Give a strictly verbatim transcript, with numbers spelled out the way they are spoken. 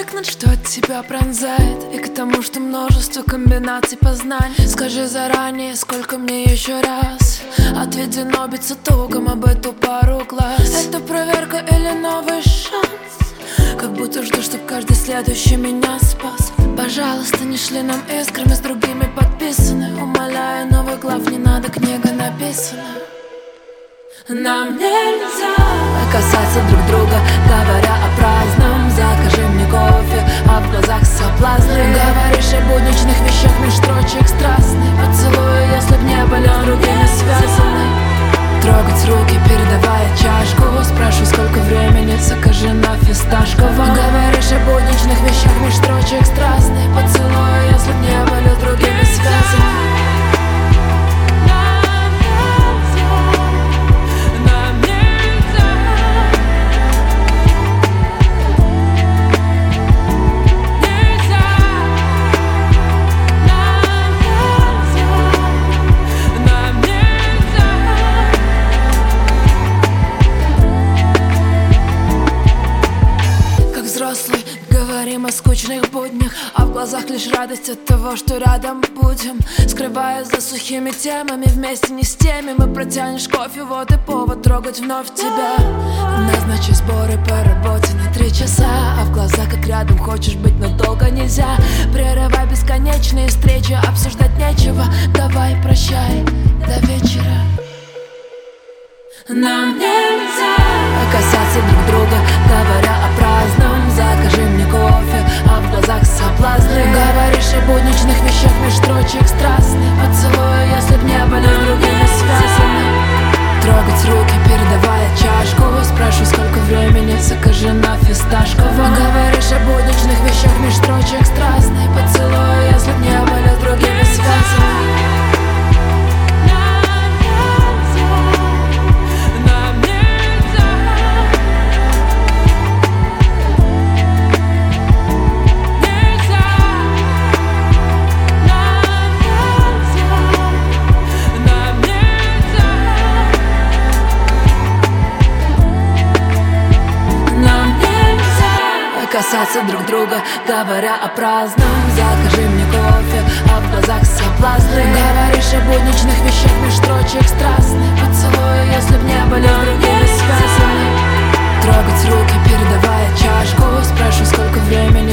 привыкнуть, что от тебя пронзает, и к тому, что множество комбинаций познаний. Скажи заранее, сколько мне еще раз отведено биться током об эту пару глаз. Это проверка или новый шанс? Как будто жду, чтоб каждый следующий меня спас. Пожалуйста, не шли нам искрами, с другими подписаны. Умоляю, новых глав не надо, книга написана. Нам нельзя касаться друг друга, говоря о праздном. Закажи мне кофе, а в глазах соблазны. Говоришь о будничных вещах, меж строчек страстный поцелуй, если б не были с другими связаны. Трогать руки, передавая чашку. Спрашиваю, сколько времени, закажи на фисташковом. Говоришь о будничных вещах, меж строчек страстный поцелуй, если б не были с другими связаны. Говорим о скучных буднях, а в глазах лишь радость от того, что рядом будем. Скрываясь за сухими темами, вместе не с теми. Мы протянешь кофе, вот и повод трогать вновь тебя. Назначи сборы по работе на три часа, а в глаза как рядом хочешь быть, но долго нельзя. Прерывай бесконечные встречи, обсуждать нечего. Давай прощай, до вечера. Нам нельзя касаться друг друга, говоря о праздном. Закажи мне кофе, а в глазах соблазны. Говоришь о будничных вещах, меж строчек страстный поцелуй, если б не были с другими связаны. Трогать руки, передавая чашку. Спрашиваю, сколько времени, закажи на фисташковом. Говоришь о будничных вещах, меж строчек страстный поцелуй, если б не были с другими связаны. Касаться друг друга, говоря о праздном. Закажи мне кофе, а в глазах соблазны. Говоришь о будничных вещах, меж строчек страстный поцелуй, если б не были с другими связаны. Трогать руки, передавая чашку. Спрашиваю, сколько времени,